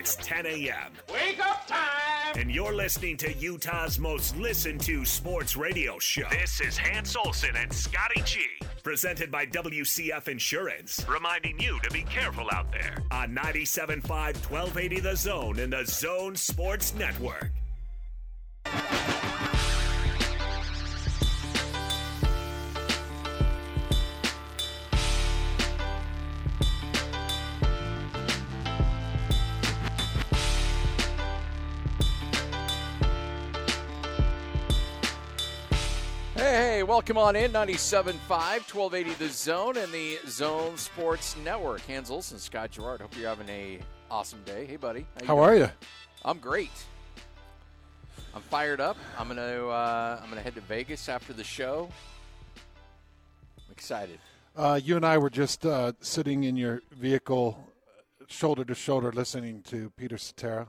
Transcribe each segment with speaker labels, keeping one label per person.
Speaker 1: It's 10 a.m.
Speaker 2: Wake up time!
Speaker 1: And you're listening to Utah's most listened to sports radio show. This is Hans Olsen and Scotty G. Presented by WCF Insurance. Reminding you to be careful out there. On 97.5, 1280 The Zone and the Zone Sports Network.
Speaker 3: Hey, welcome on in, 97.5, 1280 The Zone and the Zone Sports Network. Hans Olsen, Scott Gerard. Hope you're having a awesome day. Hey, buddy.
Speaker 4: How are you?
Speaker 3: I'm great. I'm fired up. I'm gonna head to Vegas after the show. I'm excited.
Speaker 4: You and I were just sitting in your vehicle, shoulder to shoulder, listening to Peter Cetera,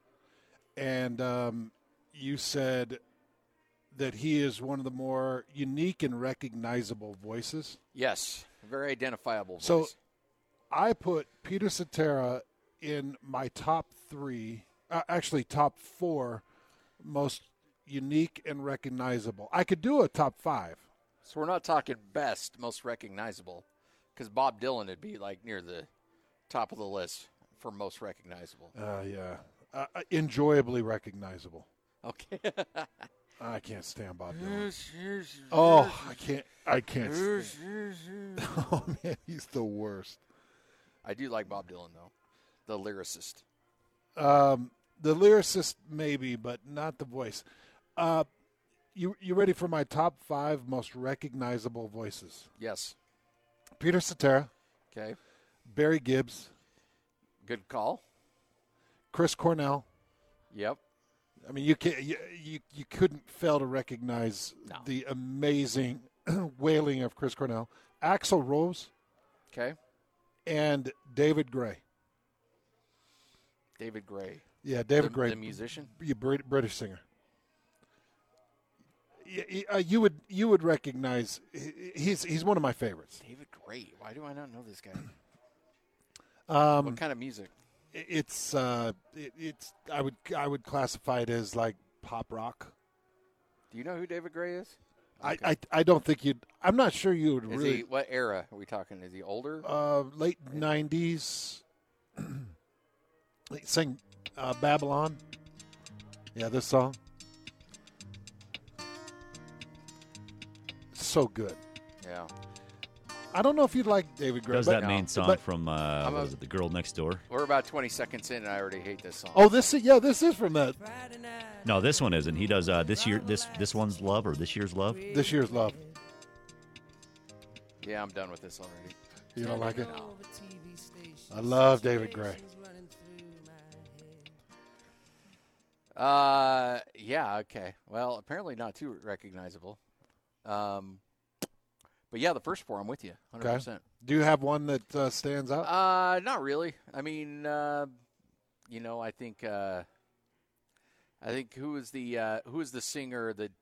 Speaker 4: and you said that he is one of the more unique and recognizable voices.
Speaker 3: Yes, very identifiable voice.
Speaker 4: So I put Peter Cetera in my top four most unique and recognizable. I could do a top five.
Speaker 3: So we're not talking best, most recognizable, because Bob Dylan would be like near the top of the list for most recognizable.
Speaker 4: Yeah. Enjoyably recognizable.
Speaker 3: Okay.
Speaker 4: I can't stand Bob Dylan. Oh, I can't stand. Oh, man, he's the worst.
Speaker 3: I do like Bob Dylan, though, the lyricist.
Speaker 4: The lyricist, maybe, but not the voice. You ready for my top five most recognizable voices?
Speaker 3: Yes.
Speaker 4: Peter Cetera.
Speaker 3: Okay.
Speaker 4: Barry Gibbs.
Speaker 3: Good call.
Speaker 4: Chris Cornell.
Speaker 3: Yep.
Speaker 4: I mean, you couldn't fail to recognize the amazing wailing of Chris Cornell. Axl Rose.
Speaker 3: Okay.
Speaker 4: And David Gray.
Speaker 3: David Gray.
Speaker 4: Yeah, David Gray.
Speaker 3: The musician?
Speaker 4: British singer. You would recognize he's one of my favorites.
Speaker 3: David Gray. Why do I not know this guy? What kind of music?
Speaker 4: It's I would classify it as like pop rock.
Speaker 3: Do you know who David Gray is?
Speaker 4: Okay. I don't think you'd. I'm not sure you would
Speaker 3: Is
Speaker 4: really.
Speaker 3: he, what era are we talking? Is he older?
Speaker 4: Late 90s. Sing Babylon. Yeah, this song. So good.
Speaker 3: Yeah.
Speaker 4: I don't know if you'd like David Gray.
Speaker 5: Does that main song from what was it, The Girl Next Door?
Speaker 3: We're about 20 seconds in, and I already hate this song.
Speaker 4: Oh, this is from that.
Speaker 5: No, this one isn't. He does this year. This one's Love or this year's Love.
Speaker 4: This year's Love.
Speaker 3: Yeah, I'm done with this already.
Speaker 4: You don't like it?
Speaker 3: No.
Speaker 4: I love David Gray.
Speaker 3: Yeah, okay. Well, apparently not too recognizable. But yeah, the first four, I'm with you, 100%.
Speaker 4: Okay. Do you have one that stands out?
Speaker 3: Not really. I mean, I think who is the singer that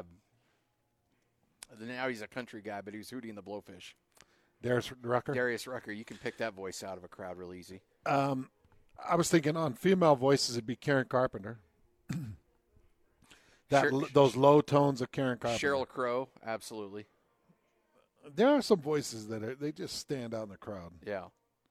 Speaker 3: now he's a country guy, but he was Hootie and the Blowfish.
Speaker 4: Darius Rucker.
Speaker 3: Darius Rucker. You can pick that voice out of a crowd real easy.
Speaker 4: I was thinking on female voices, it'd be Karen Carpenter. Those low tones of Karen Carpenter.
Speaker 3: Sheryl Crow, absolutely.
Speaker 4: There are some voices that they just stand out in the crowd.
Speaker 3: Yeah.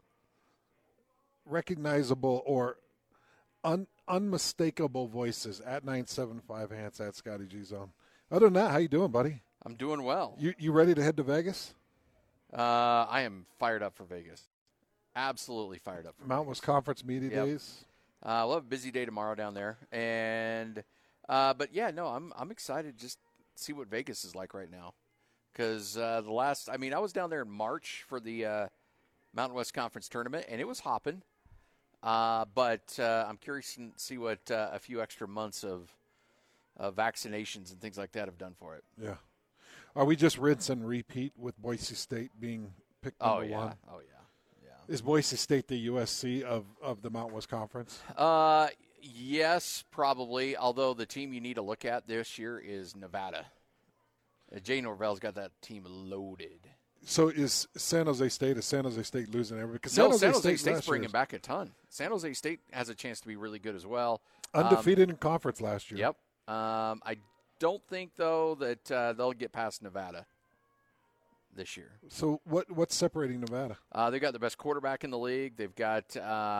Speaker 4: Recognizable or unmistakable voices at 975 Hans at Scotty G Zone. Other than that, how you doing, buddy?
Speaker 3: I'm doing well.
Speaker 4: You ready to head to Vegas?
Speaker 3: I am fired up for Vegas. Absolutely fired up for
Speaker 4: Mountain West Conference Media Days.
Speaker 3: We'll have a busy day tomorrow down there, and but yeah, no, I'm excited to just see what Vegas is like right now. Because I was down there in March for the Mountain West Conference tournament, and it was hopping. But I'm curious to see what a few extra months of vaccinations and things like that have done for it.
Speaker 4: Yeah. Are we just rinse and repeat with Boise State being picked number one?
Speaker 3: Oh, yeah.
Speaker 4: Is Boise State the USC of the Mountain West Conference?
Speaker 3: Yes, probably, although the team you need to look at this year is Nevada. Jay Norvell's got that team loaded.
Speaker 4: So is San Jose State losing everything? Because
Speaker 3: San Jose State's bringing back a ton. San Jose State has a chance to be really good as well.
Speaker 4: Undefeated in conference last year.
Speaker 3: Yep. I don't think, though, that they'll get past Nevada this year.
Speaker 4: So what's separating Nevada?
Speaker 3: They've got the best quarterback in the league. They've got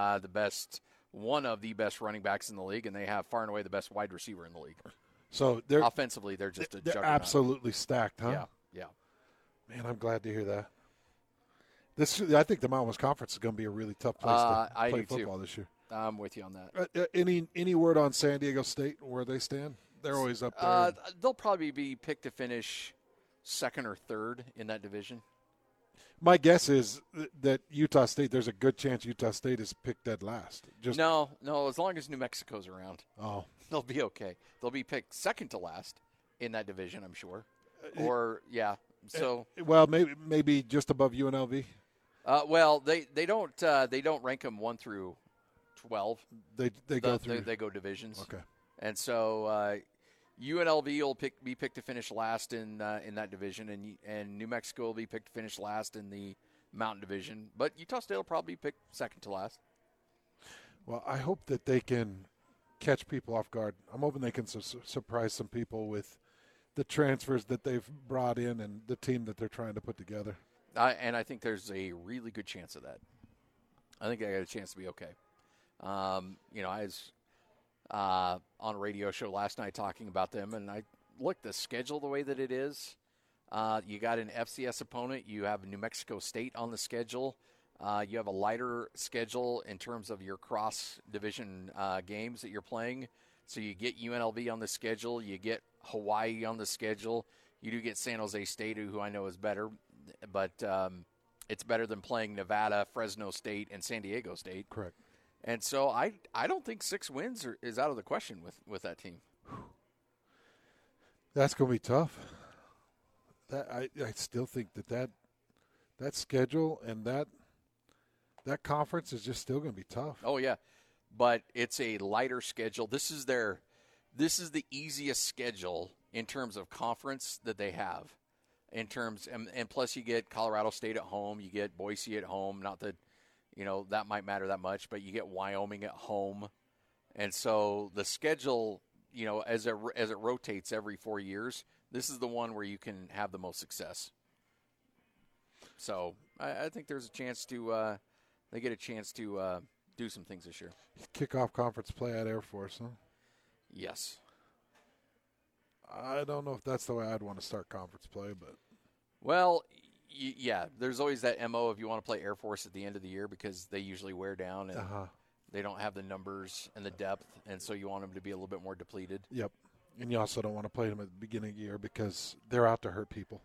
Speaker 3: one of the best running backs in the league, and they have far and away the best wide receiver in the league.
Speaker 4: So
Speaker 3: offensively, they're just a juggernaut.
Speaker 4: Absolutely stacked, huh?
Speaker 3: Yeah.
Speaker 4: Man, I'm glad to hear that. I think the Mountain West Conference is going to be a really tough place to play football this year.
Speaker 3: I'm with you on that.
Speaker 4: Any word on San Diego State, where they stand? They're always up there.
Speaker 3: They'll probably be picked to finish second or third in that division.
Speaker 4: My guess is that Utah State, there's a good chance Utah State is picked dead last.
Speaker 3: No, as long as New Mexico's around.
Speaker 4: Oh.
Speaker 3: They'll be okay. They'll be picked second to last in that division, I'm sure. Or, yeah. So
Speaker 4: well, maybe just above UNLV.
Speaker 3: Well, they don't rank them 1 through 12.
Speaker 4: They go through.
Speaker 3: They go divisions.
Speaker 4: Okay.
Speaker 3: And so UNLV will be picked to finish last in that division, and New Mexico will be picked to finish last in the Mountain Division. But Utah State will probably be picked second to last.
Speaker 4: Well, I hope that they can catch people off guard. I'm hoping they can surprise some people with the transfers that they've brought in and the team that they're trying to put together.
Speaker 3: And I think there's a really good chance of that. I think I got a chance to be okay. I was on a radio show last night talking about them, and I looked the schedule the way that it is. You got an FCS opponent. You have New Mexico State on the schedule. You have a lighter schedule in terms of your cross-division games that you're playing. So you get UNLV on the schedule. You get Hawaii on the schedule. You do get San Jose State, who I know is better. But it's better than playing Nevada, Fresno State, and San Diego State.
Speaker 4: Correct.
Speaker 3: And so I don't think 6 wins is out of the question with that team.
Speaker 4: That's going to be tough. I still think that schedule and that conference is just still going to be tough.
Speaker 3: Oh yeah, but it's a lighter schedule. This is the easiest schedule in terms of conference that they have. And plus you get Colorado State at home, you get Boise at home. Not that that might matter that much, but you get Wyoming at home, and so the schedule, as it rotates every 4 years, this is the one where you can have the most success. So I think there's a chance to they get a chance to do some things this year.
Speaker 4: Kickoff conference play at Air Force, huh?
Speaker 3: Yes.
Speaker 4: I don't know if that's the way I'd want to start conference play, but
Speaker 3: well, yeah, there's always that MO if you want to play Air Force at the end of the year because they usually wear down and they don't have the numbers and the depth, and so you want them to be a little bit more depleted.
Speaker 4: Yep, and you also don't want to play them at the beginning of the year because they're out to hurt people.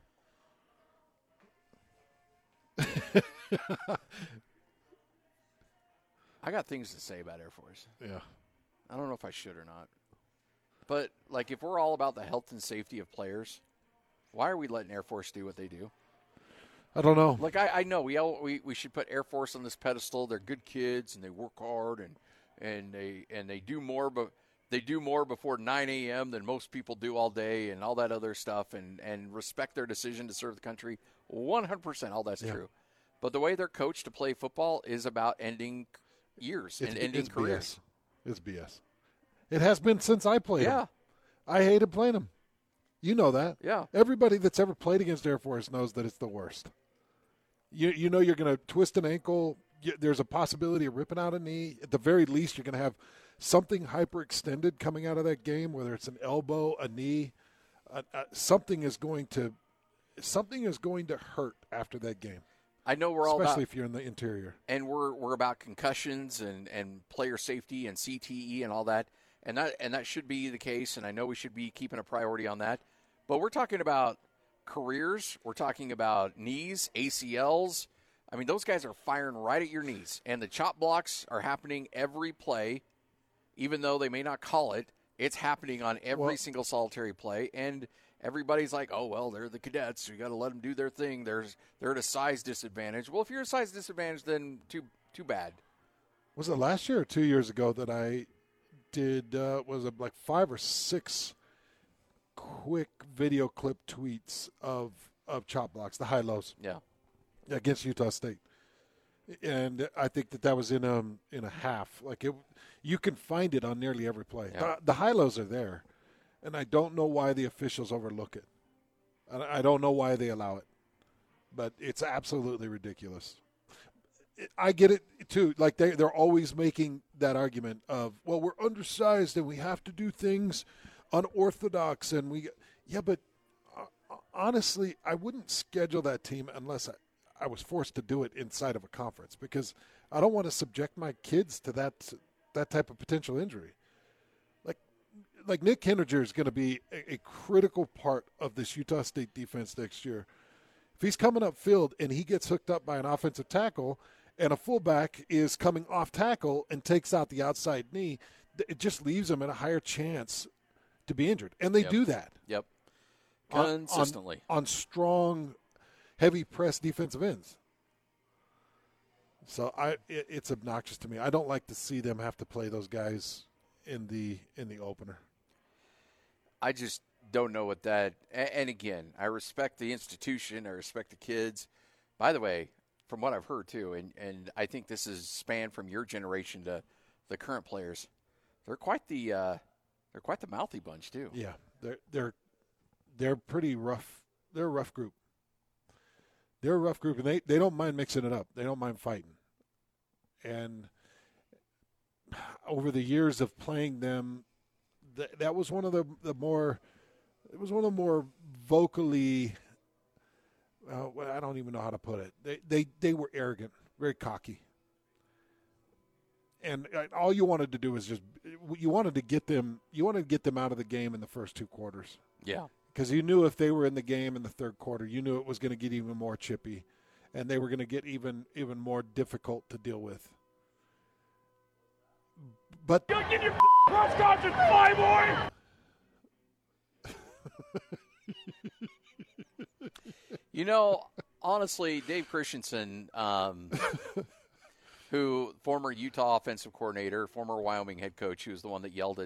Speaker 3: I got things to say about Air Force.
Speaker 4: Yeah.
Speaker 3: I don't know if I should or not. But, if we're all about the health and safety of players, why are we letting Air Force do what they do?
Speaker 4: I don't know.
Speaker 3: I know we should put Air Force on this pedestal. They're good kids and they work hard and they do more, but they do more before 9 a.m. than most people do all day and all that other stuff and respect their decision to serve the country. 100%, all that's true. But the way they're coached to play football is about ending years and ending careers.
Speaker 4: BS. It's BS. It has been since I played them. I hated playing them. You know that.
Speaker 3: Yeah.
Speaker 4: Everybody that's ever played against Air Force knows that it's the worst. You know you're going to twist an ankle. There's a possibility of ripping out a knee. At the very least, you're going to have something hyperextended coming out of that game, whether it's an elbow, a knee. Something is going to hurt after that game.
Speaker 3: I know we're all about,
Speaker 4: especially if you're in the interior.
Speaker 3: And we're about concussions and player safety and CTE and all that. And that should be the case, and I know we should be keeping a priority on that. But we're talking about careers. We're talking about knees, ACLs. I mean, those guys are firing right at your knees. And the chop blocks are happening every play, even though they may not call it. It's happening on every single solitary play. And everybody's like, oh, well, they're the cadets. You got to let them do their thing. They're at a size disadvantage. Well, if you're at a size disadvantage, then too bad.
Speaker 4: Was it last year or 2 years ago that I did, was it like 5 or 6 quick video clip tweets of chop blocks, the high-lows?
Speaker 3: Yeah.
Speaker 4: against Utah State. And I think that was in a half. Like you can find it on nearly every play.
Speaker 3: Yeah.
Speaker 4: The high-lows are there, and I don't know why the officials overlook it. I don't know why they allow it, but it's absolutely ridiculous. I get it, too. Like, they're always making that argument of, well, we're undersized and we have to do things unorthodox. And but honestly, I wouldn't schedule that team unless I was forced to do it inside of a conference, because I don't want to subject my kids to that type of potential injury. Like Nick Henninger is going to be a critical part of this Utah State defense next year. If he's coming up field and he gets hooked up by an offensive tackle and a fullback is coming off tackle and takes out the outside knee, it just leaves him at a higher chance to be injured. And they do that.
Speaker 3: Yep. Consistently.
Speaker 4: On strong, heavy press defensive ends. So it's obnoxious to me. I don't like to see them have to play those guys in the opener.
Speaker 3: I just don't know what that – and again, I respect the institution. I respect the kids. By the way, from what I've heard too, and I think this is spanned from your generation to the current players, they're quite the mouthy bunch too.
Speaker 4: Yeah, they're pretty rough. They're a rough group. They're a rough group, and they don't mind mixing it up. They don't mind fighting. And over the years of playing them, that was one of the more vocally. I don't even know how to put it. They were arrogant, very cocky, and all you wanted to do was you wanted to get them out of the game in the first two quarters.
Speaker 3: Yeah,
Speaker 4: because you knew if they were in the game in the third quarter, you knew it was going to get even more chippy, and they were going to get even more difficult to deal with. But
Speaker 2: you give your press conference, fly
Speaker 3: boy. Honestly, Dave Christensen, who former Utah offensive coordinator, former Wyoming head coach, who was the one that yelled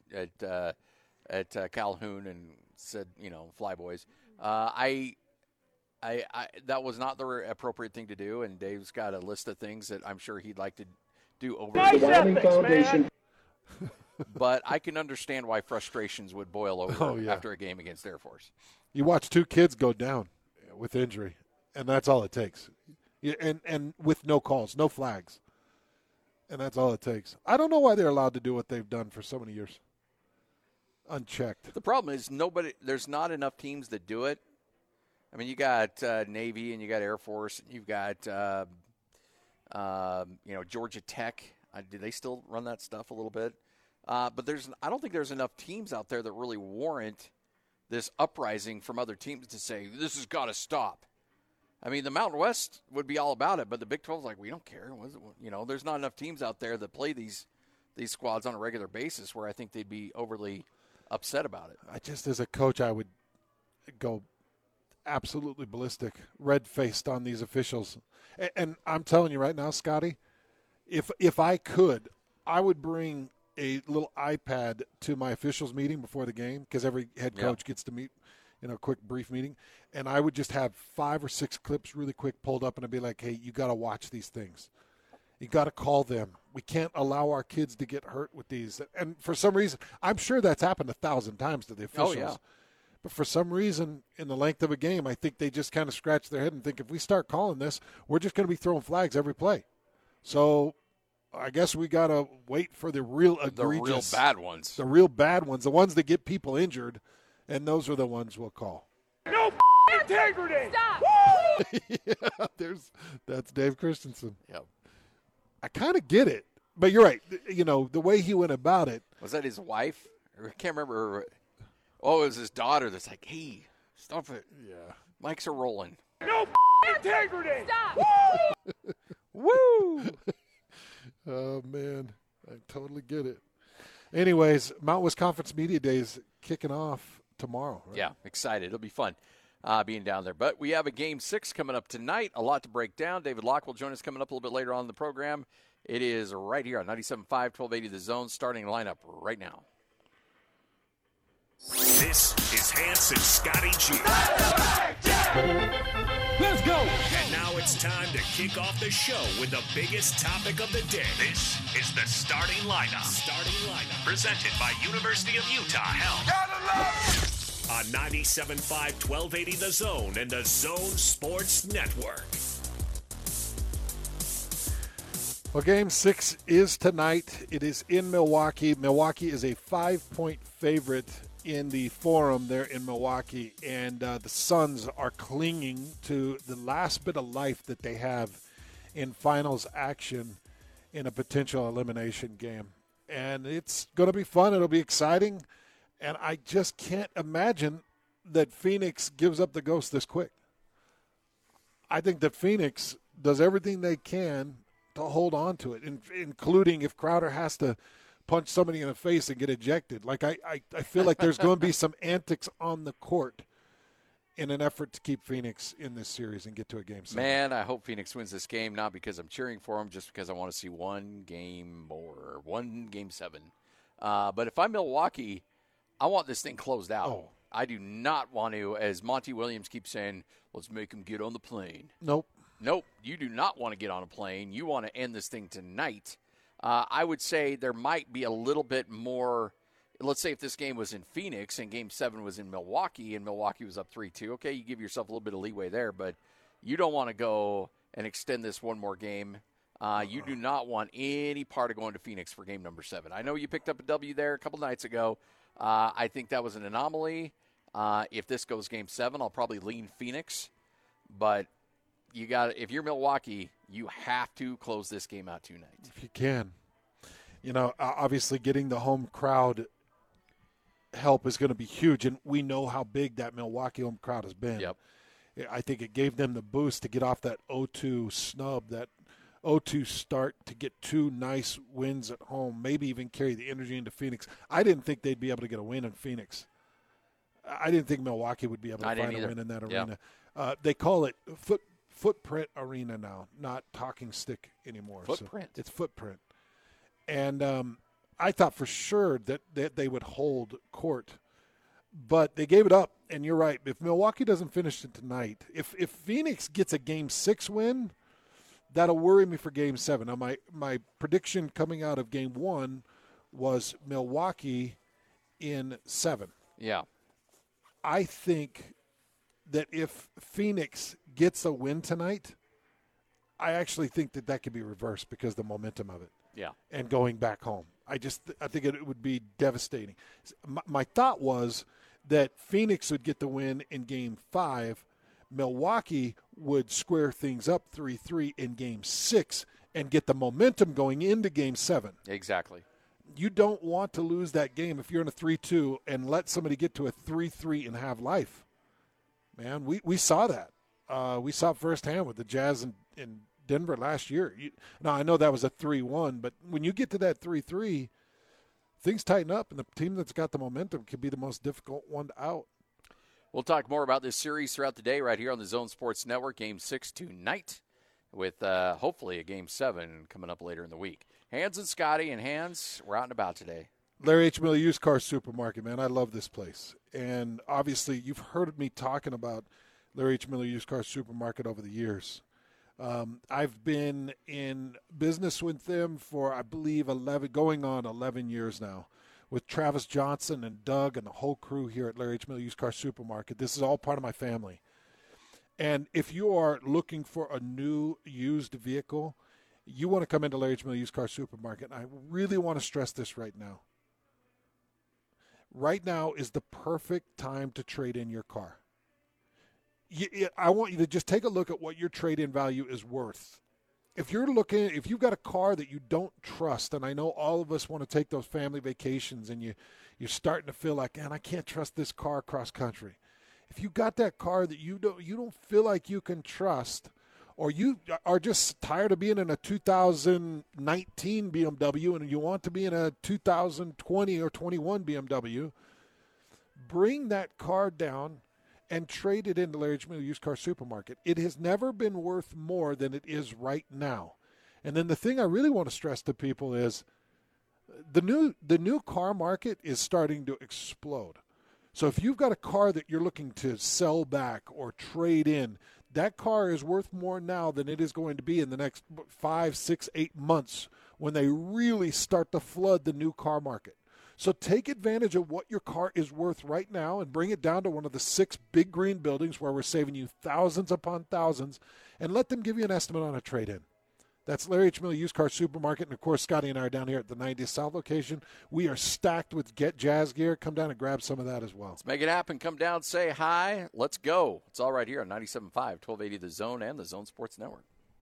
Speaker 3: at Calhoun and said, fly boys. I that was not the appropriate thing to do, and Dave's got a list of things that I'm sure he'd like to do over
Speaker 2: nice ethics, man.
Speaker 3: But I can understand why frustrations would boil over after a game against Air Force.
Speaker 4: You watch two kids go down with injury, and that's all it takes. And with no calls, no flags. And that's all it takes. I don't know why they're allowed to do what they've done for so many years. Unchecked.
Speaker 3: The problem is there's not enough teams that do it. I mean, you got Navy and you got Air Force, and you've got Georgia Tech. Do they still run that stuff a little bit? But I don't think there's enough teams out there that really warrant this uprising from other teams to say, this has got to stop. I mean, the Mountain West would be all about it, but the Big 12 is like, we don't care. There's not enough teams out there that play these squads on a regular basis where I think they'd be overly upset about it.
Speaker 4: As a coach, I would go absolutely ballistic, red-faced on these officials. And I'm telling you right now, Scotty, if I could, I would bring a little iPad to my officials meeting before the game, because every head coach gets to meet in a quick brief meeting, and I would just have 5 or 6 clips really quick pulled up, and I'd be like, hey, you got to watch these things. You got to call them. We can't allow our kids to get hurt with these. And for some reason, I'm sure that's happened 1,000 times to the officials.
Speaker 3: Oh, yeah.
Speaker 4: But for some reason, in the length of a game, I think they just kind of scratch their head and think, if we start calling this, we're just going to be throwing flags every play. So I guess we got to wait for the real egregious.
Speaker 3: The real bad ones.
Speaker 4: The real bad ones, the ones that get people injured, and those are the ones we'll call.
Speaker 2: No integrity! Stop!
Speaker 4: That's Dave Christensen.
Speaker 3: Yep.
Speaker 4: I kind of get it, but you're right. The way he went about it.
Speaker 3: Was that his wife? I can't remember. Oh, it was his daughter that's like, hey, stop it.
Speaker 4: Yeah.
Speaker 3: Mics are rolling.
Speaker 2: No integrity!
Speaker 3: Stop! Woo!
Speaker 4: Oh, man. I totally get it. Anyways, Mountain West Conference Media Days kicking off tomorrow. Right?
Speaker 3: Yeah, excited. It'll be fun being down there. But we have a Game 6 coming up tonight. A lot to break down. David Locke will join us coming up a little bit later on in the program. It is right here on 97.5, 1280 The Zone, starting lineup right now.
Speaker 1: This is Hans and Scotty G.
Speaker 2: Let's go.
Speaker 1: And now it's time to kick off the show with the biggest topic of the day. This is the starting lineup. Presented by University of Utah Health. On 97.5 1280 The Zone and the Zone Sports Network.
Speaker 4: Well, Game 6 is tonight. It is in Milwaukee. Milwaukee is a 5-point favorite in the Forum there in Milwaukee, and the Suns are clinging to the last bit of life that they have in finals action in a potential elimination game. And it's going to be fun. It'll be exciting, and I just can't imagine that Phoenix gives up the ghost this quick. I think that Phoenix does everything they can to hold on to it, including if Crowder has to punch somebody in the face and get ejected. Like I feel like there's going to be some antics on the court in an effort to keep Phoenix in this series and get to a Game 7.
Speaker 3: Man, I hope Phoenix wins this game, not because I'm cheering for them, just because I want to see one game more, one Game 7. But if I'm Milwaukee, I want this thing closed out.
Speaker 4: Oh.
Speaker 3: I do not want to, as Monty Williams keeps saying, let's make him get on the plane.
Speaker 4: Nope,
Speaker 3: you do not want to get on a plane. You want to end this thing tonight. I would say there might be a little bit more. Let's say if this game was in Phoenix and Game 7 was in Milwaukee and Milwaukee was up 3-2, okay, you give yourself a little bit of leeway there, but you don't want to go and extend this one more game. You do not want any part of going to Phoenix for game number 7. I know you picked up a W there a couple nights ago. I think that was an anomaly. If this goes Game 7, I'll probably lean Phoenix, but if you're Milwaukee, you have to close this game out tonight.
Speaker 4: if you can. You know, obviously getting the home crowd help is going to be huge, and we know how big that Milwaukee home crowd has been.
Speaker 3: Yep.
Speaker 4: I think it gave them the boost to get off that 0-2 snub, that 0-2 start, to get 2 nice wins at home, maybe even carry the energy into Phoenix. I didn't think they'd be able to get a win in Phoenix. I didn't think Milwaukee would be able to find a win in that arena. They call it Footprint Arena now, not Talking Stick anymore.
Speaker 3: Footprint.
Speaker 4: So it's Footprint. And I thought for sure that they would hold court, but they gave it up. And you're right. If Milwaukee doesn't finish it tonight, if Phoenix gets a Game 6 win, that'll worry me for Game 7. Now, my prediction coming out of Game 1 was Milwaukee in 7.
Speaker 3: Yeah.
Speaker 4: I think that if Phoenix gets a win tonight, I actually think that could be reversed because of the momentum of it.
Speaker 3: Yeah.
Speaker 4: And going back home. I think it would be devastating. My thought was that Phoenix would get the win in Game 5. Milwaukee would square things up 3-3 in Game 6 and get the momentum going into Game 7.
Speaker 3: Exactly.
Speaker 4: You don't want to lose that game if you're in a 3-2 and let somebody get to a 3-3 and have life. Man, we saw that. We saw it firsthand with the Jazz in Denver last year. Now, I know that was a 3-1, but when you get to that 3-3, things tighten up, and the team that's got the momentum could be the most difficult one out.
Speaker 3: We'll talk more about this series throughout the day right here on the Zone Sports Network. Game 6 tonight with hopefully a Game 7 coming up later in the week. Hans and Scotty, and Hans, we're out and about today.
Speaker 4: Larry H. Miller Used Car Supermarket, man. I love this place. And obviously you've heard me talking about Larry H. Miller Used Car Supermarket over the years. I've been in business with them for, I believe, 11 years now, with Travis Johnson and Doug and the whole crew here at Larry H. Miller Used Car Supermarket. This is all part of my family. And if you are looking for a new used vehicle, you want to come into Larry H. Miller Used Car Supermarket. And I really want to stress this right now. Right now is the perfect time to trade in your car. I want you to just take a look at what your trade-in value is worth. If you've got a car that you don't trust, and I know all of us want to take those family vacations, and you're starting to feel like, man, I can't trust this car cross country. If you got that car that you don't feel like you can trust, or you are just tired of being in a 2019 BMW and you want to be in a 2020 or 21 BMW, bring that car down and trade it into Larry H. Miller Used Car Supermarket. It has never been worth more than it is right now. And then the thing I really want to stress to people is the new car market is starting to explode. So if you've got a car that you're looking to sell back or trade in, that car is worth more now than it is going to be in the next 5, 6, 8 months when they really start to flood the new car market. So take advantage of what your car is worth right now and bring it down to one of the 6 big green buildings where we're saving you thousands upon thousands, and let them give you an estimate on a trade-in. That's Larry H. Miller Used Car Supermarket. And, of course, Scotty and I are down here at the 90th South location. We are stacked with Get Jazz gear. Come down and grab some of that as well.
Speaker 3: Let's make it happen. Come down, say hi. Let's go. It's all right here on 97.5, 1280 The Zone and the Zone Sports Network.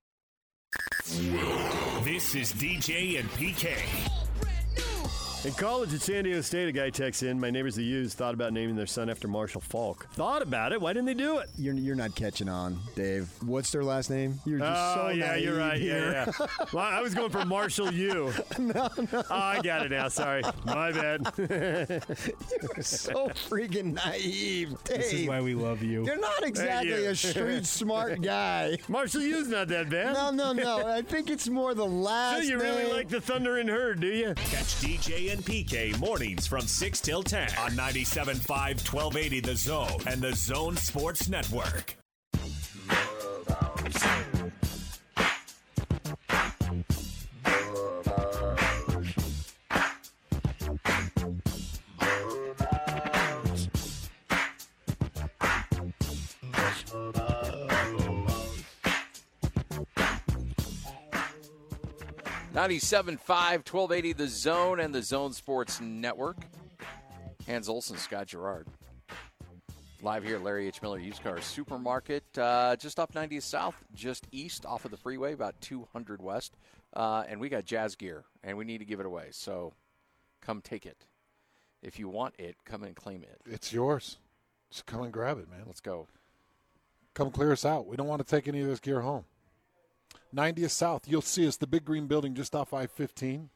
Speaker 1: This is DJ and PK.
Speaker 6: In college at San Diego State, a guy texts in, my neighbors the U's thought about naming their son after Marshall Falk. Thought about it? Why didn't they do it?
Speaker 7: You're not catching on, Dave. What's their last name? You're just so
Speaker 6: yeah,
Speaker 7: naive
Speaker 6: you're right.
Speaker 7: here.
Speaker 6: Yeah. Well, I was going for Marshall U.
Speaker 7: No.
Speaker 6: Oh, I got it now. Sorry. My bad.
Speaker 7: You're so freaking naive, Dave.
Speaker 8: This is why we love you.
Speaker 7: You're not exactly a street smart guy.
Speaker 6: Marshall U's not that bad.
Speaker 7: No. I think it's more the last
Speaker 6: So you really
Speaker 7: name.
Speaker 6: like the Thunder and Herd, do you?
Speaker 1: Catch DJ and PK mornings from 6 till 10 on 97.5, 1280 The Zone and the Zone Sports Network.
Speaker 3: .97.5, 1280 The Zone and the Zone Sports Network. Hans Olsen, Scott Gerard. Live here at Larry H. Miller Used Car Supermarket, just off 90th South, just east off of the freeway, about 200 west. And we got jazz gear, and we need to give it away. So come take it. If you want it, come and claim it.
Speaker 4: It's yours. Just come and grab it, man.
Speaker 3: Let's go.
Speaker 4: Come clear us out. We don't want to take any of this gear home. 90th South, you'll see us, the big green building just off I-15.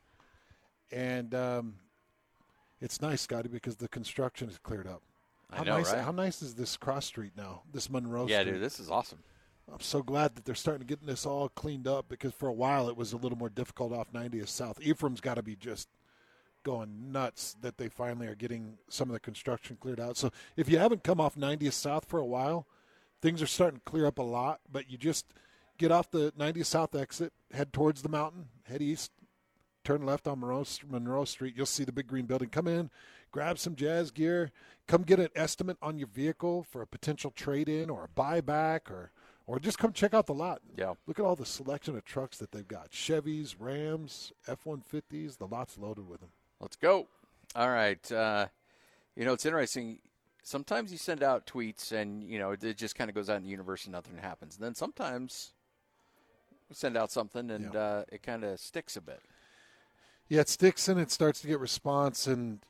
Speaker 4: And it's nice, Scotty, because the construction is cleared up.
Speaker 3: I know, right?
Speaker 4: How nice is this cross street now, this Monroe Street?
Speaker 3: Yeah, dude, this is awesome.
Speaker 4: I'm so glad that they're starting to get this all cleaned up, because for a while it was a little more difficult off 90th South. Ephraim's got to be just going nuts that they finally are getting some of the construction cleared out. So if you haven't come off 90th South for a while, things are starting to clear up a lot, but you just get off the 90th South exit, head towards the mountain, head east, turn left on Monroe Street. You'll see the big green building. Come in, grab some jazz gear, come get an estimate on your vehicle for a potential trade-in or a buyback, or just come check out the lot.
Speaker 3: Yeah.
Speaker 4: Look at all the selection of trucks that they've got. Chevys, Rams, F-150s, the lot's loaded with them.
Speaker 3: Let's go. All right. It's interesting. Sometimes you send out tweets and, it just kind of goes out in the universe and nothing happens. And then sometimes we send out something and it kind of sticks a bit.
Speaker 4: Yeah, it sticks and it starts to get response. And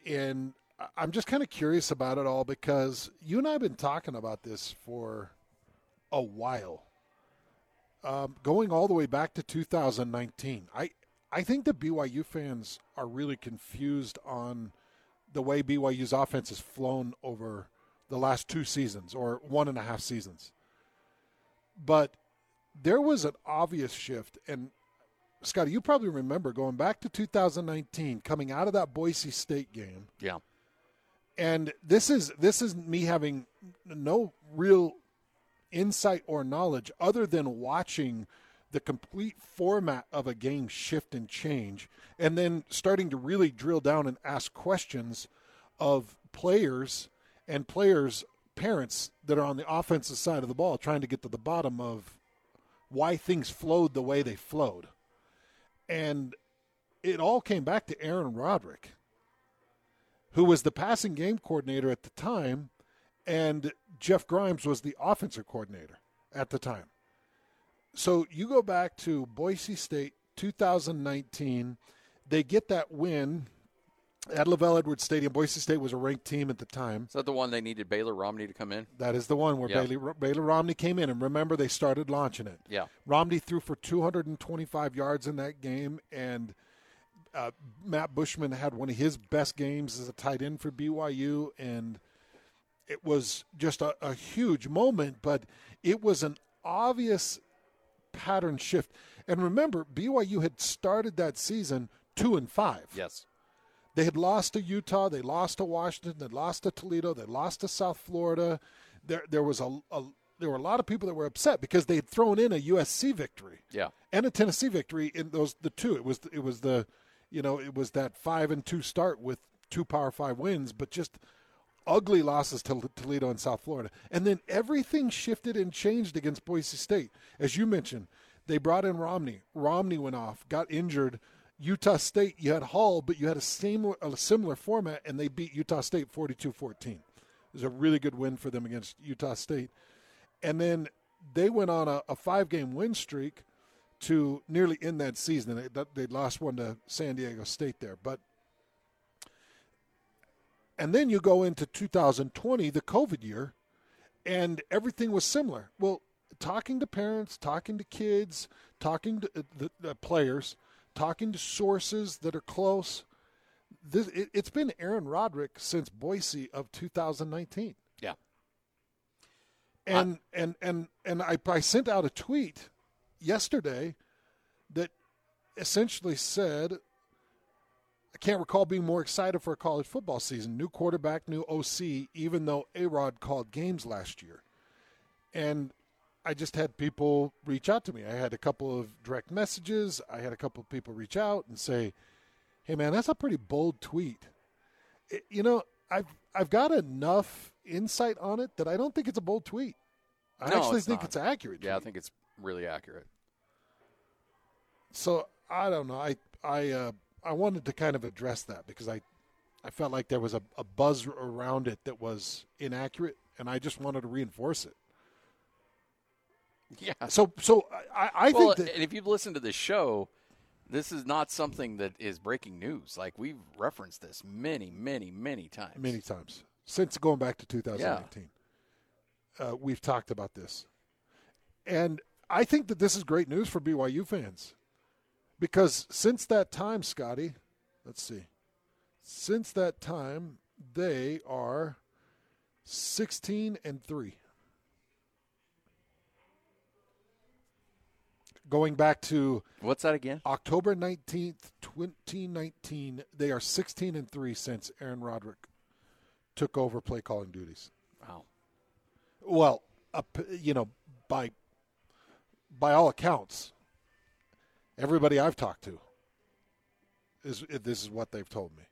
Speaker 4: I'm just kind of curious about it all, because you and I have been talking about this for a while, going all the way back to 2019. I think the BYU fans are really confused on the way BYU's offense has flown over the last 2 seasons or 1.5 seasons. But there was an obvious shift. And, Scotty, you probably remember going back to 2019, coming out of that Boise State game.
Speaker 3: Yeah.
Speaker 4: And this is me having no real insight or knowledge other than watching the complete format of a game shift and change, and then starting to really drill down and ask questions of players and players' parents that are on the offensive side of the ball, trying to get to the bottom of why things flowed the way they flowed. And it all came back to Aaron Roderick, who was the passing game coordinator at the time, and Jeff Grimes was the offensive coordinator at the time. So you go back to Boise State, 2019. They get that win at LaVell Edwards Stadium. Boise State was a ranked team at the time.
Speaker 3: Is that the one they needed Baylor Romney to come in?
Speaker 4: That is the one where Baylor Romney came in. And remember, they started launching it.
Speaker 3: Yeah.
Speaker 4: Romney threw for 225 yards in that game, and Matt Bushman had one of his best games as a tight end for BYU, and it was just a huge moment, but it was an obvious pattern shift. And remember, BYU had started that season 2-5.
Speaker 3: Yes.
Speaker 4: They had lost to Utah. They lost to Washington. They lost to Toledo. They lost to South Florida. There were a lot of people that were upset because they had thrown in a USC victory, and a Tennessee victory in the two. It was that 5-2 start with 2 Power 5 wins, but just ugly losses to Toledo and South Florida. And then everything shifted and changed against Boise State. As you mentioned, they brought in Romney. Romney went off, got injured. Utah State, you had Hall, but you had a similar format, and they beat Utah State 42-14. It was a really good win for them against Utah State. And then they went on a 5-game win streak to nearly end that season. They lost one to San Diego State there. And then you go into 2020, the COVID year, and everything was similar. Well, talking to parents, talking to kids, talking to the players, talking to sources that are close, it's been Aaron Roderick since Boise of 2019.
Speaker 3: Yeah.
Speaker 4: And I sent out a tweet yesterday that essentially said, I can't recall being more excited for a college football season. New quarterback, new OC, even though A-Rod called games last year. And I just had people reach out to me. I had a couple of direct messages. I had a couple of people reach out and say, hey, man, that's a pretty bold tweet. I've got enough insight on it that I don't think it's a bold tweet. I actually think it's accurate.
Speaker 3: Yeah, I think it's really accurate.
Speaker 4: So I don't know. I wanted to kind of address that because I felt like there was a buzz around it that was inaccurate, and I just wanted to reinforce it.
Speaker 3: Yeah.
Speaker 4: So I think that,
Speaker 3: and if you've listened to the show, this is not something that is breaking news. Like, we've referenced this many, many, many times.
Speaker 4: Many times. Since going back to 2019. We've talked about this. And I think that this is great news for BYU fans. Because since that time, Scotty, let's see. Since that time, they are 16-3. Going back to
Speaker 3: what's that again?
Speaker 4: October 19th, 2019, they are 16-3 since Aaron Roderick took over play calling duties.
Speaker 3: Wow.
Speaker 4: Well, by all accounts, everybody I've talked to this is what they've told me.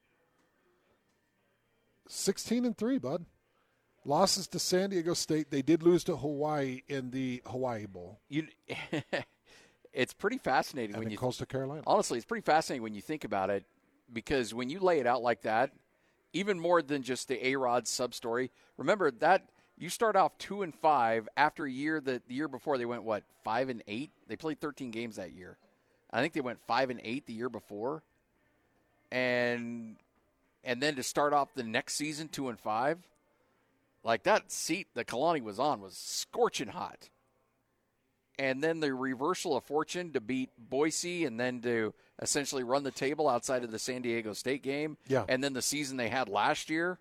Speaker 4: 16-3, bud. Losses to San Diego State. They did lose to Hawaii in the Hawaii Bowl.
Speaker 3: It's pretty fascinating
Speaker 4: when you Coastal Carolina.
Speaker 3: Honestly, it's pretty fascinating when you think about it, because when you lay it out like that, even more than just the A-Rod sub-story, remember that you start off 2-5 after a year that the year before they went 5-8. They played 13 games that year. I think they went 5-8 the year before, and then to start off the next season 2-5, like that seat that Kalani was on was scorching hot. And then the reversal of fortune to beat Boise and then to essentially run the table outside of the San Diego State game.
Speaker 4: Yeah.
Speaker 3: And then the season they had last year.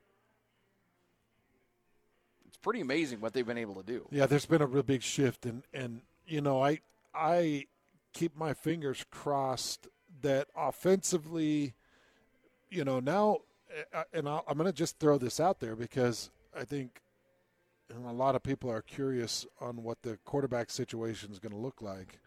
Speaker 3: It's pretty amazing what they've been able to do.
Speaker 4: Yeah, there's been a real big shift. And I keep my fingers crossed that offensively, now, and I'm going to just throw this out there because I think and a lot of people are curious on what the quarterback situation is going to look like.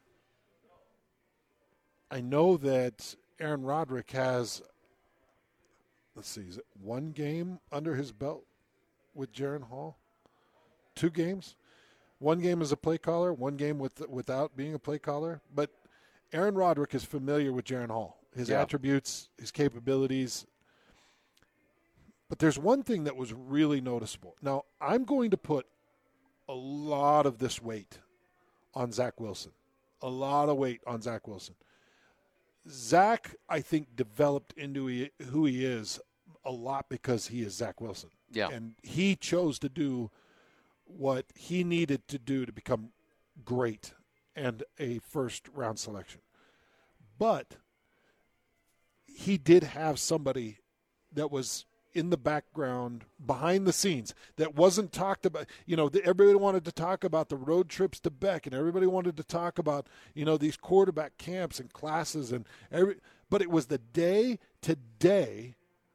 Speaker 4: I know that Aaron Roderick has, is it 1 game under his belt with Jaren Hall? 2 games? 1 game as a play caller, 1 game without being a play caller. But Aaron Roderick is familiar with Jaren Hall, his attributes, his capabilities. But there's one thing that was really noticeable. Now, I'm going to put a lot of this weight on Zach Wilson. A lot of weight on Zach Wilson. Zach, I think, developed into who he is a lot because he is Zach Wilson.
Speaker 3: Yeah.
Speaker 4: And he chose to do what he needed to do to become great and a first-round selection. But he did have somebody that was in the background, behind the scenes, that wasn't talked about. Everybody wanted to talk about the road trips to Beck, and everybody wanted to talk about, these quarterback camps and classes, But it was the day-to-day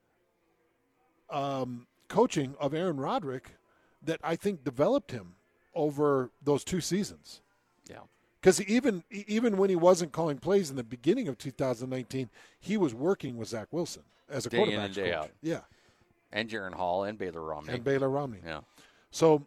Speaker 4: coaching of Aaron Roderick that I think developed him over those 2 seasons.
Speaker 3: Yeah.
Speaker 4: Because even when he wasn't calling plays in the beginning of 2019, he was working with Zach Wilson as a
Speaker 3: Day
Speaker 4: quarterback
Speaker 3: in and day
Speaker 4: coach.
Speaker 3: out.
Speaker 4: Yeah.
Speaker 3: And Jaron Hall and Baylor Romney. Yeah.
Speaker 4: So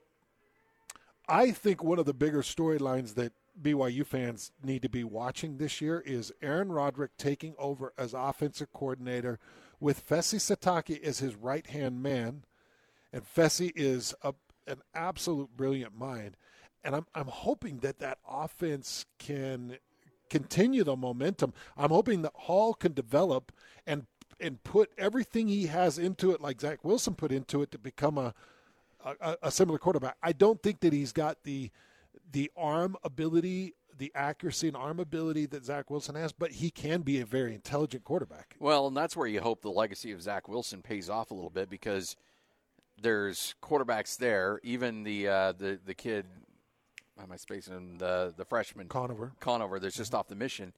Speaker 4: I think one of the bigger storylines that BYU fans need to be watching this year is Aaron Roderick taking over as offensive coordinator with Fesi Satake as his right-hand man. And Fesi is an absolute brilliant mind. And I'm hoping that offense can continue the momentum. I'm hoping that Hall can develop and put everything he has into it, like Zach Wilson put into it, to become a similar quarterback. I don't think that he's got the arm ability, the accuracy and arm ability that Zach Wilson has, but he can be a very intelligent quarterback.
Speaker 3: Well, and that's where you hope the legacy of Zach Wilson pays off a little bit, because there's quarterbacks there. Even the kid, am I spacing, the freshman Conover that's just off the mission.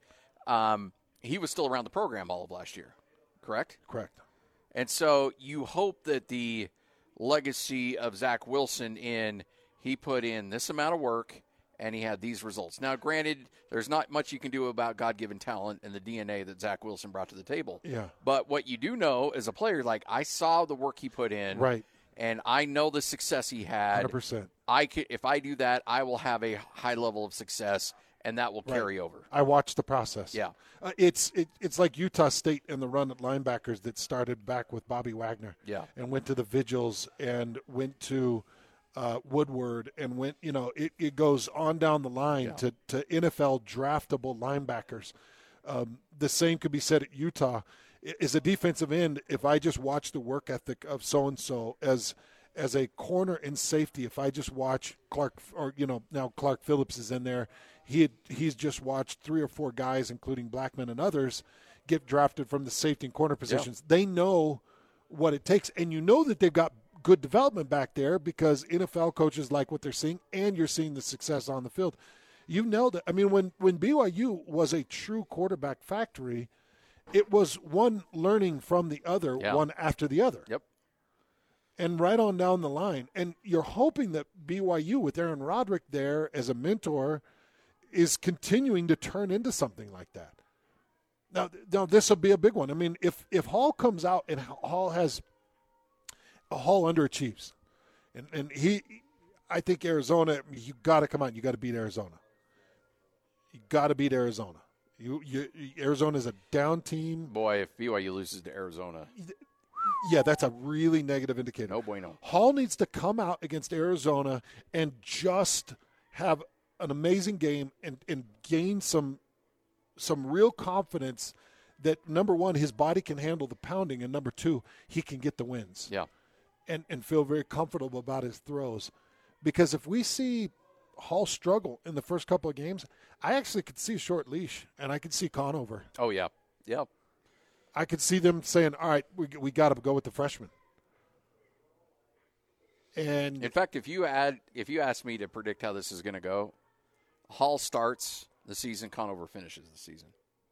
Speaker 3: He was still around the program all of last year, correct?
Speaker 4: Correct.
Speaker 3: And so you hope that the legacy of Zach Wilson he put in this amount of work and he had these results. Now, granted, there's not much you can do about God-given talent and the DNA that Zach Wilson brought to the table.
Speaker 4: Yeah.
Speaker 3: But what you do know as a player, like, I saw the work he put in.
Speaker 4: Right.
Speaker 3: And I know the success he had.
Speaker 4: 100%.
Speaker 3: If I do that, I will have a high level of success, and that will carry over.
Speaker 4: I watched the process.
Speaker 3: Yeah.
Speaker 4: It's like Utah State and the run at linebackers that started back with Bobby Wagner.
Speaker 3: Yeah.
Speaker 4: And went to the Vigils and went to Woodward and went, it goes on down the line to NFL draftable linebackers. The same could be said at Utah. As a defensive end, if I just watch the work ethic of so-and-so as a corner and safety, if I just watch Clark, or, now Clark Phillips is in there, he's just watched 3 or 4 guys, including Blackman and others, get drafted from the safety and corner positions. Yeah. They know what it takes, and that they've got good development back there because NFL coaches like what they're seeing, and you're seeing the success on the field. You nailed it. I mean, when BYU was a true quarterback factory, it was one learning from the other, one after the other.
Speaker 3: Yep.
Speaker 4: And right on down the line. And you're hoping that BYU, with Aaron Roderick there as a mentor, is continuing to turn into something like that. Now this will be a big one. I mean, if Hall comes out and Hall underachieves, and I think Arizona, you got to come out. You got to beat Arizona. You got to beat Arizona. Arizona's a down team.
Speaker 3: Boy, if BYU loses to Arizona.
Speaker 4: Yeah, that's a really negative indicator.
Speaker 3: No bueno.
Speaker 4: Hall needs to come out against Arizona and just have an amazing game and gain some real confidence that, number one, his body can handle the pounding, and number two, he can get the wins.
Speaker 3: Yeah.
Speaker 4: And feel very comfortable about his throws. Because if we see Hall struggle in the first couple of games, I actually could see a short leash, and I could see Conover.
Speaker 3: Oh, yeah. Yeah.
Speaker 4: I could see them saying, all right, we got to go with the freshman. And
Speaker 3: in fact, if you ask me to predict how this is going to go, Hall starts the season, Conover finishes the season.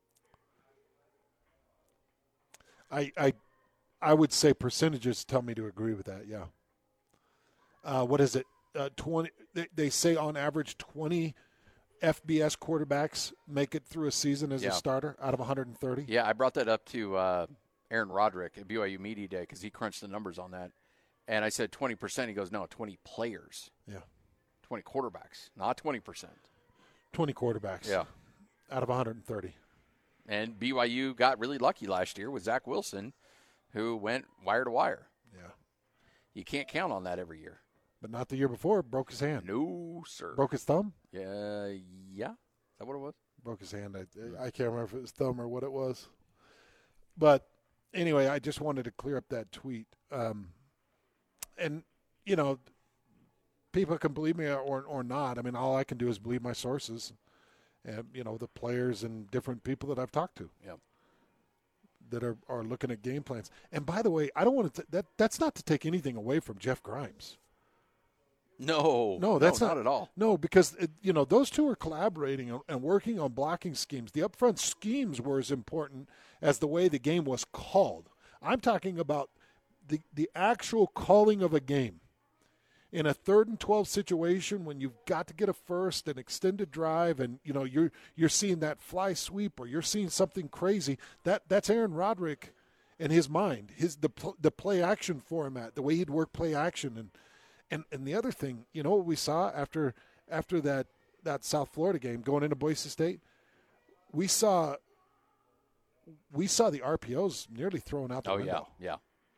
Speaker 4: I would say percentages tell me to agree with that, yeah. What is it? 20. They say on average 20 FBS quarterbacks make it through a season as a starter out of 130.
Speaker 3: Yeah, I brought that up to Aaron Roderick at BYU Media Day because he crunched the numbers on that. And I said 20%. He goes, no, 20 players.
Speaker 4: Yeah.
Speaker 3: 20 quarterbacks, not 20%.
Speaker 4: 20 quarterbacks.
Speaker 3: Yeah.
Speaker 4: Out of 130.
Speaker 3: And BYU got really lucky last year with Zach Wilson, who went wire to wire.
Speaker 4: Yeah.
Speaker 3: You can't count on that every year.
Speaker 4: But not the year before. Broke his hand.
Speaker 3: No, sir.
Speaker 4: Broke his thumb?
Speaker 3: Yeah. Is that what it was?
Speaker 4: Broke his hand. I can't remember if it was thumb or what it was. But anyway, I just wanted to clear up that tweet. And, people can believe me or not. I mean, all I can do is believe my sources and, the players and different people that I've talked to.
Speaker 3: Yep.
Speaker 4: That are looking at game plans. And by the way, I don't want to that's not to take anything away from Jeff Grimes. No, that's
Speaker 3: not at all.
Speaker 4: No, because those two are collaborating and working on blocking schemes. The upfront schemes were as important as the way the game was called. I'm talking about the actual calling of a game. In a 3rd and 12 situation, when you've got to get a first, an extended drive, and you're seeing that fly sweep or you're seeing something crazy, that's Aaron Roderick and his mind, the play action format, the way he'd work play action. And the other thing, what we saw after that South Florida game going into Boise State, we saw the RPOs nearly thrown out the window.
Speaker 3: Yeah.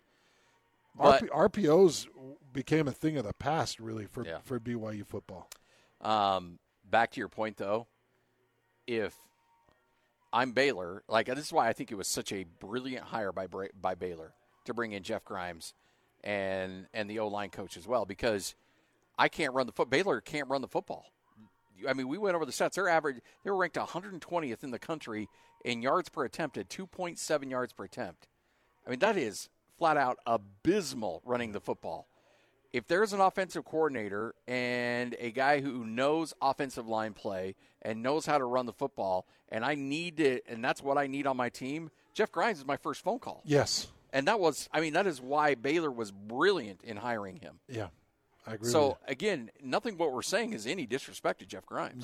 Speaker 4: RPOs became a thing of the past, really, for BYU football.
Speaker 3: Back to your point, though, if I'm Baylor, this is why I think it was such a brilliant hire by Baylor to bring in Jeff Grimes and the O-line coach as well, because Baylor can't run the football. I mean, we went over the stats. They were ranked 120th in the country in yards per attempt at 2.7 yards per attempt. I mean, that is flat out abysmal running the football. If there's an offensive coordinator and a guy who knows offensive line play and knows how to run the football, and that's what I need on my team, Jeff Grimes is my first phone call.
Speaker 4: Yes.
Speaker 3: And that is why Baylor was brilliant in hiring him.
Speaker 4: Yeah, I agree.
Speaker 3: So again, nothing what we're saying is any disrespect to Jeff Grimes.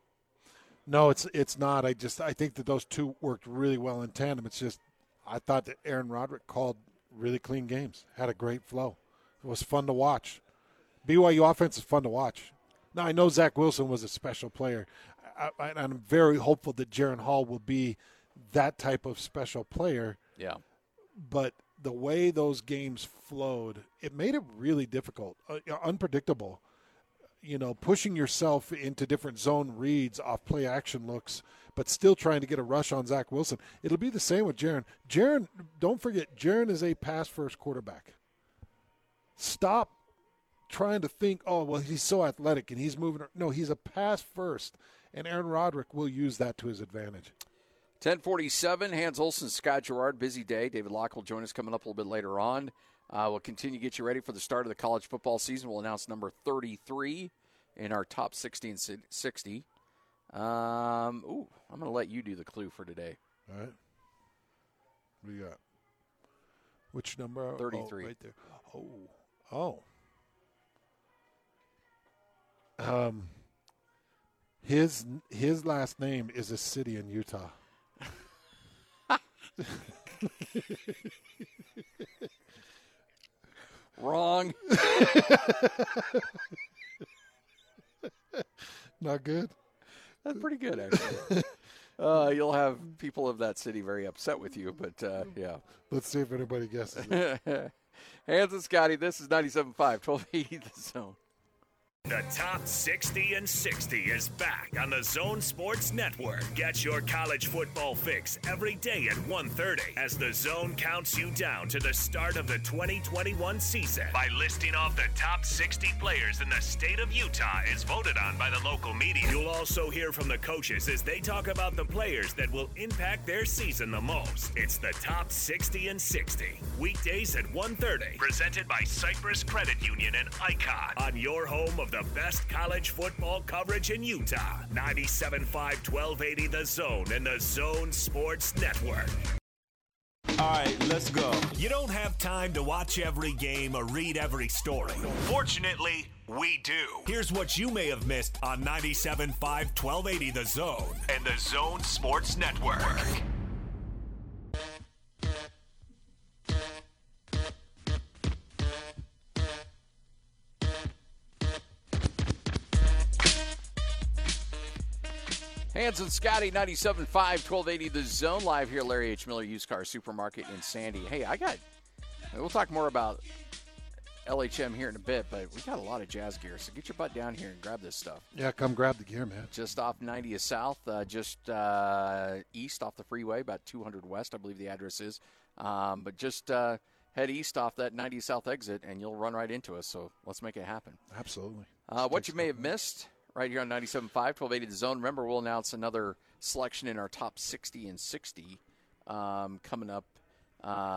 Speaker 4: No, it's not. I think that those two worked really well in tandem. It's just I thought that Aaron Roderick called really clean games, had a great flow. It was fun to watch. BYU offense is fun to watch. Now, I know Zach Wilson was a special player. I'm very hopeful that Jaren Hall will be that type of special player.
Speaker 3: Yeah.
Speaker 4: But the way those games flowed, it made it really difficult, unpredictable. Pushing yourself into different zone reads off play action looks, but still trying to get a rush on Zach Wilson. It'll be the same with Jaren. Don't forget, Jaren is a pass-first quarterback. Stop trying to think, he's so athletic and he's moving. No, he's a pass-first, and Aaron Roderick will use that to his advantage.
Speaker 3: 10:47, Hans Olsen, Scott Gerard, busy day. David Locke will join us coming up a little bit later on. We'll continue to get you ready for the start of the college football season. We'll announce number 33 in our top 60 and 60. I'm going to let you do the clue for today.
Speaker 4: All right. What do you got? Which number?
Speaker 3: 33.
Speaker 4: Oh, right there. His last name is a city in Utah.
Speaker 3: Wrong.
Speaker 4: Not good.
Speaker 3: That's pretty good, actually. You'll have people of that city very upset with you, but yeah.
Speaker 4: Let's see if anybody guesses it.
Speaker 3: Hans and Scotty, this is 97.5, 1280 The Zone.
Speaker 1: The Top 60 and 60 is back on the Zone Sports Network. Get your college football fix every day at 1:30 as the Zone counts you down to the start of the 2021 season by listing off the top 60 players in the state of Utah as voted on by the local media. You'll also hear from the coaches as they talk about the players that will impact their season the most. It's the Top 60 and 60. Weekdays at 1:30. Presented by Cypress Credit Union and Icon on your home of the best college football coverage in Utah. 97.5 1280 The Zone and the Zone Sports Network.
Speaker 2: All right, let's go.
Speaker 1: You don't have time to watch every game or read every story. Fortunately, we do. Here's what you may have missed on 97.5 1280 The Zone and the Zone Sports Network.
Speaker 3: Hans and Scotty, 97.5, 1280 The Zone, live here, Larry H. Miller Used Car Supermarket in Sandy. Hey, we'll talk more about LHM here in a bit, but we got a lot of jazz gear, so get your butt down here and grab this stuff.
Speaker 4: Yeah, come grab the gear, man.
Speaker 3: Just off 90th South, just east off the freeway, about 200 West, I believe the address is. But just head east off that 90th South exit, and you'll run right into us, so let's make it happen.
Speaker 4: Absolutely.
Speaker 3: What you may have missed right here on 97.5, 1280 The Zone. Remember, we'll announce another selection in our top 60 and 60 coming up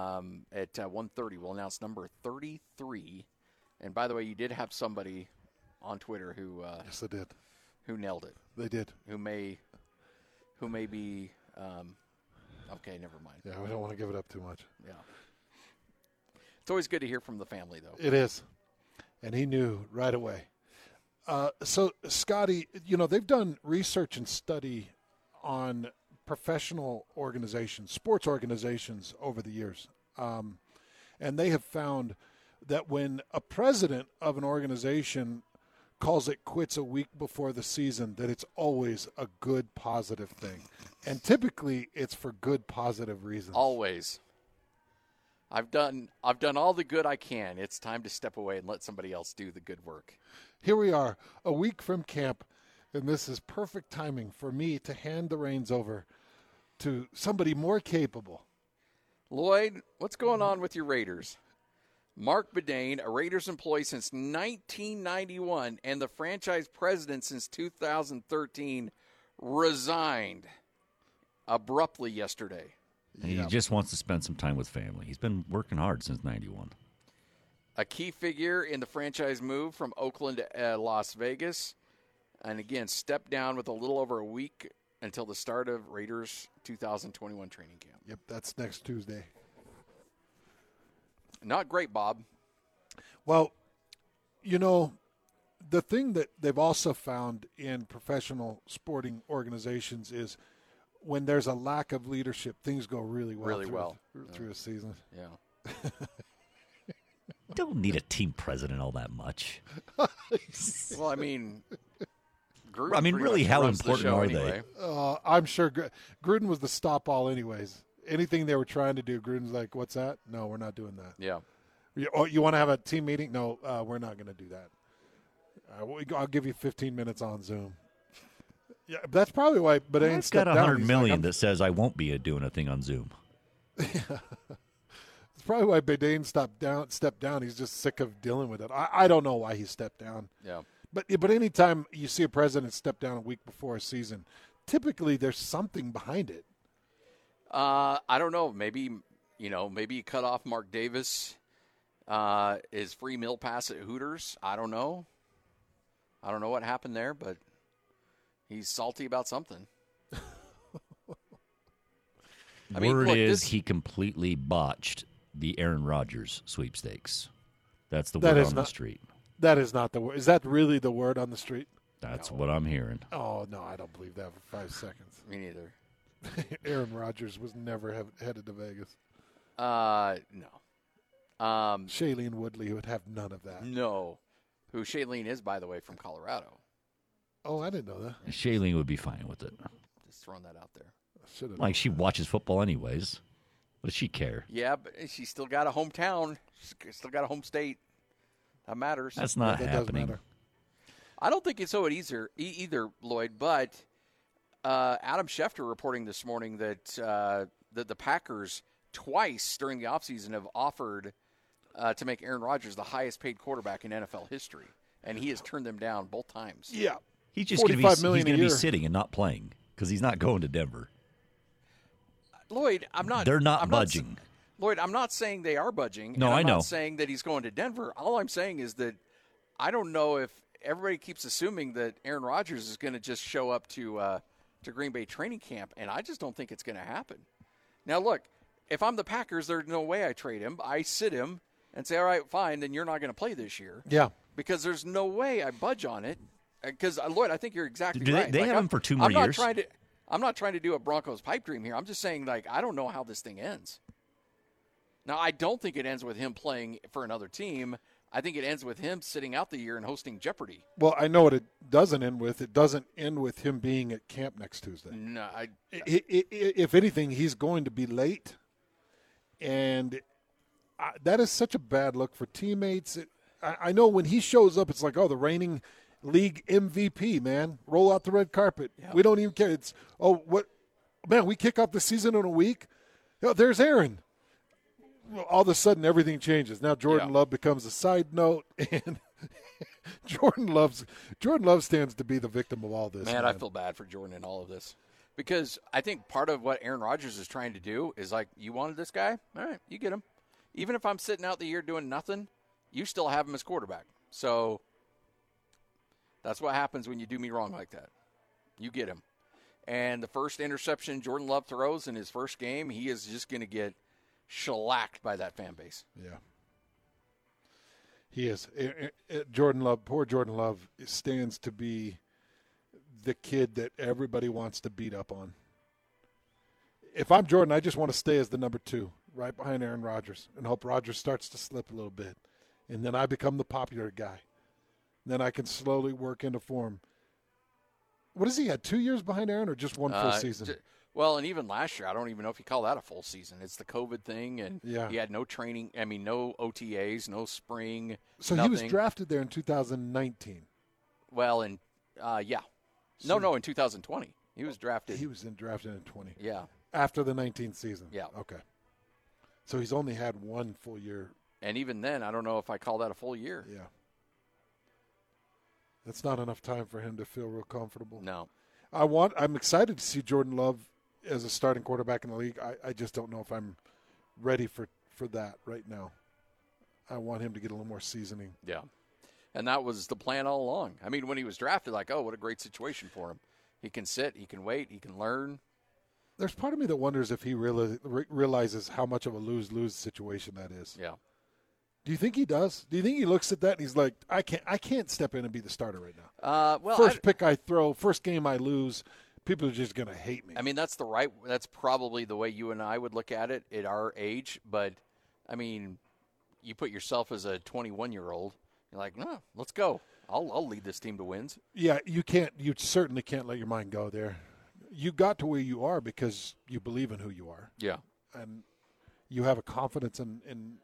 Speaker 3: at 1:30. We'll announce number 33. And by the way, you did have somebody on Twitter who
Speaker 4: Yes, they did.
Speaker 3: who nailed it.
Speaker 4: They did.
Speaker 3: Who may be okay, never mind.
Speaker 4: Yeah, we don't want to give it up too much.
Speaker 3: Yeah. It's always good to hear from the family, though.
Speaker 4: It is. And he knew right away. So, Scotty, they've done research and study on professional organizations, sports organizations over the years. And they have found that when a president of an organization calls it quits a week before the season, that it's always a good, positive thing. And typically it's for good, positive reasons.
Speaker 3: Always. I've done all the good I can. It's time to step away and let somebody else do the good work.
Speaker 4: Here we are, a week from camp, and this is perfect timing for me to hand the reins over to somebody more capable.
Speaker 3: Lloyd, what's going on with your Raiders? Mark Bedane, a Raiders employee since 1991 and the franchise president since 2013, resigned abruptly yesterday.
Speaker 5: He just wants to spend some time with family. He's been working hard since 91.
Speaker 3: A key figure in the franchise move from Oakland to Las Vegas, and again, stepped down with a little over a week until the start of Raiders 2021 training camp.
Speaker 4: Yep, that's next Tuesday.
Speaker 3: Not great, Bob.
Speaker 4: Well, the thing that they've also found in professional sporting organizations is when there's a lack of leadership, things go really well through a season.
Speaker 3: Yeah.
Speaker 5: You don't need a team president all that much.
Speaker 3: Well, I mean, Gruden pretty
Speaker 5: really,
Speaker 3: much
Speaker 5: how
Speaker 3: runs the
Speaker 5: important
Speaker 3: show
Speaker 5: are
Speaker 3: anyway.
Speaker 5: they?
Speaker 4: I'm sure Gruden was the stop all anyways. Anything they were trying to do, Gruden's like, what's that? No, we're not doing that.
Speaker 3: Yeah.
Speaker 4: You want to have a team meeting? No, we're not going to do that. I'll give you 15 minutes on Zoom. Yeah, that's probably why Bedane
Speaker 5: I've
Speaker 4: stepped
Speaker 5: got
Speaker 4: down.
Speaker 5: $100
Speaker 4: He's
Speaker 5: million
Speaker 4: like,
Speaker 5: that says I won't be doing a thing on Zoom.
Speaker 4: It's probably why Bedane stepped down. He's just sick of dealing with it. I don't know why he stepped down.
Speaker 3: Yeah.
Speaker 4: But anytime you see a president step down a week before a season, typically there's something behind it.
Speaker 3: I don't know. Maybe you cut off Mark Davis, his free meal pass at Hooters. I don't know. I don't know what happened there, but he's salty about something.
Speaker 5: Word is he completely botched the Aaron Rodgers sweepstakes. That's the word on the street.
Speaker 4: That is not the word. Is that really the word on the street?
Speaker 5: That's what I'm hearing.
Speaker 4: Oh, no, I don't believe that for 5 seconds.
Speaker 3: Me neither.
Speaker 4: Aaron Rodgers was never headed to Vegas.
Speaker 3: No.
Speaker 4: Shailene Woodley would have none of that.
Speaker 3: No. Who Shailene is, by the way, from Colorado.
Speaker 4: Oh, I didn't know that.
Speaker 5: Shailene would be fine with it.
Speaker 3: Just throwing that out there.
Speaker 5: Like, she watches football anyways. What does she care?
Speaker 3: Yeah, but she's still got a hometown. She's still got a home state. That matters.
Speaker 5: That's not
Speaker 4: that
Speaker 5: happening.
Speaker 4: doesn't matter.
Speaker 3: I don't think it's so either, Lloyd, but Adam Schefter reporting this morning that the Packers twice during the offseason have offered to make Aaron Rodgers the highest paid quarterback in NFL history, and he has turned them down both times.
Speaker 4: Yeah.
Speaker 5: He's just going to be sitting and not playing because he's not going to Denver.
Speaker 3: Lloyd,
Speaker 5: They're not budging.
Speaker 3: Lloyd, I'm not saying they are budging.
Speaker 5: No,
Speaker 3: and
Speaker 5: I know.
Speaker 3: I'm not saying that he's going to Denver. All I'm saying is that I don't know if everybody keeps assuming that Aaron Rodgers is going to just show up to Green Bay training camp, and I just don't think it's going to happen. Now, look, if I'm the Packers, there's no way I trade him. I sit him and say, all right, fine, then you're not going to play this year.
Speaker 4: Yeah.
Speaker 3: Because there's no way I budge on it. Because, Lloyd, I think you're exactly
Speaker 5: Do
Speaker 3: right.
Speaker 5: they have him for 2 more years?
Speaker 3: I'm not trying to do a Broncos pipe dream here. I'm just saying, I don't know how this thing ends. Now, I don't think it ends with him playing for another team. I think it ends with him sitting out the year and hosting Jeopardy.
Speaker 4: Well, I know what it doesn't end with. It doesn't end with him being at camp next Tuesday.
Speaker 3: No,
Speaker 4: if anything, he's going to be late, and that is such a bad look for teammates. I know when he shows up, it's like, oh, the reigning league MVP, man. Roll out the red carpet. Yeah. We don't even care. It's, oh, what? Man, we kick off the season in a week. Oh, there's Aaron. Well, all of a sudden, everything changes. Now Jordan Love becomes a side note, and Jordan Love stands to be the victim of all this.
Speaker 3: Man, I feel bad for Jordan in all of this. Because I think part of what Aaron Rodgers is trying to do is like, you wanted this guy? All right, you get him. Even if I'm sitting out the year doing nothing, you still have him as quarterback. So That's what happens when you do me wrong like that. You get him. And the first interception Jordan Love throws in his first game, he is just going to get shellacked by that fan base.
Speaker 4: Yeah. He is. Jordan Love, poor Jordan Love, stands to be the kid that everybody wants to beat up on. If I'm Jordan, I just want to stay as the number 2, right behind Aaron Rodgers, and hope Rodgers starts to slip a little bit. And then I become the popular guy. Then I can slowly work into form. What has he had, 2 years behind Aaron or just one full season?
Speaker 3: Well, and even last year, I don't even know if you call that a full season. It's the COVID thing, and he had no training. I mean, no OTAs, no spring.
Speaker 4: So
Speaker 3: nothing.
Speaker 4: He was drafted there in 2019.
Speaker 3: Well, yeah. So, no, in 2020. He was drafted.
Speaker 4: He was drafted in 20.
Speaker 3: Yeah.
Speaker 4: After the 19th season.
Speaker 3: Yeah.
Speaker 4: Okay. So he's only had one full year.
Speaker 3: And even then, I don't know if I call that a full year.
Speaker 4: Yeah. That's not enough time for him to feel real comfortable.
Speaker 3: No.
Speaker 4: I'm excited to see Jordan Love as a starting quarterback in the league. I just don't know if I'm ready for that right now. I want him to get a little more seasoning.
Speaker 3: Yeah. And that was the plan all along. I mean, when he was drafted, like, oh, what a great situation for him. He can sit, he can wait, he can learn.
Speaker 4: There's part of me that wonders if he realizes how much of a lose-lose situation that is.
Speaker 3: Yeah.
Speaker 4: Do you think he does? Do you think he looks at that and he's like, I can't step in and be the starter right now? First pick I throw, first game I lose, people are just going to hate me.
Speaker 3: I mean, that's probably the way you and I would look at it at our age. But, I mean, you put yourself as a 21-year-old, you're like, no, let's go. I'll lead this team to wins.
Speaker 4: Yeah, you certainly can't let your mind go there. You got to where you are because you believe in who you are.
Speaker 3: Yeah.
Speaker 4: And you have a confidence and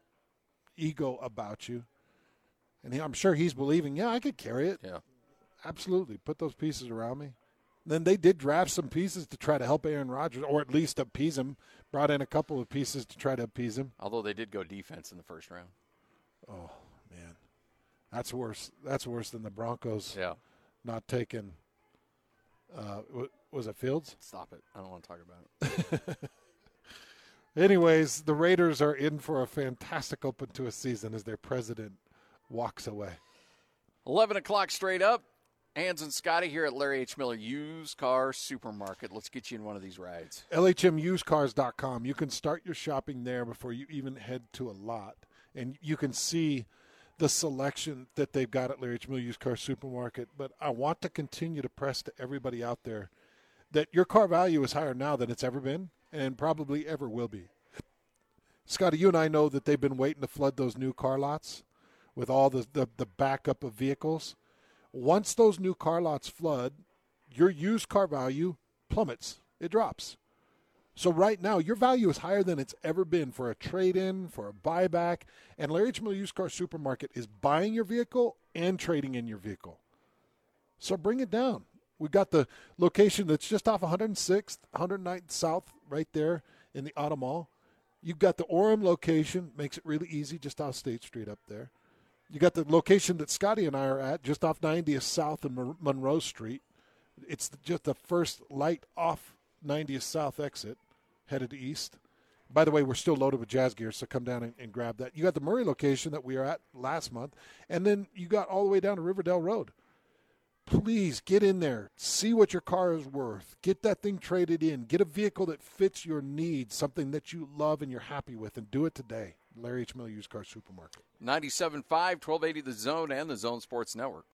Speaker 4: ego about you. And I'm sure he's believing, I could carry it.
Speaker 3: Yeah.
Speaker 4: Absolutely. Put those pieces around me. Then they did draft some pieces to try to help Aaron Rodgers, or at least appease him. Brought in a couple of pieces to try to appease him.
Speaker 3: Although they did go defense in the first round.
Speaker 4: Oh, man. That's worse. That's worse than the Broncos not taking was it Fields?
Speaker 3: Stop it. I don't want to talk about it.
Speaker 4: Anyways, the Raiders are in for a fantastic open to a season as their president walks away.
Speaker 3: 11 o'clock straight up. Hans and Scotty here at Larry H. Miller Used Car Supermarket. Let's get you in one of these rides.
Speaker 4: LHMUsedCars.com. You can start your shopping there before you even head to a lot. And you can see the selection that they've got at Larry H. Miller Used Car Supermarket. But I want to continue to press to everybody out there that your car value is higher now than it's ever been and probably ever will be. Scotty, you and I know that they've been waiting to flood those new car lots with all the backup of vehicles. Once those new car lots flood, your used car value plummets. It drops. So right now, your value is higher than it's ever been for a trade-in, for a buyback. And Larry H. Miller Used Car Supermarket is buying your vehicle and trading in your vehicle. So bring it down. We've got the location that's just off 106th, 109th South, right there in the Auto Mall. You've got the Orem location, makes it really easy, just off State Street up there. You got the location that Scotty and I are at, just off 90th South and Monroe Street. It's just the first light off 90th South exit, headed east. By the way, we're still loaded with Jazz Gear, so come down and grab that. You got the Murray location that we were at last month, and then you got all the way down to Riverdale Road. Please get in there. See what your car is worth. Get that thing traded in. Get a vehicle that fits your needs, something that you love and you're happy with, and do it today. Larry H. Miller Used Car Supermarket.
Speaker 3: 97.5, 1280 The Zone, and the Zone Sports Network.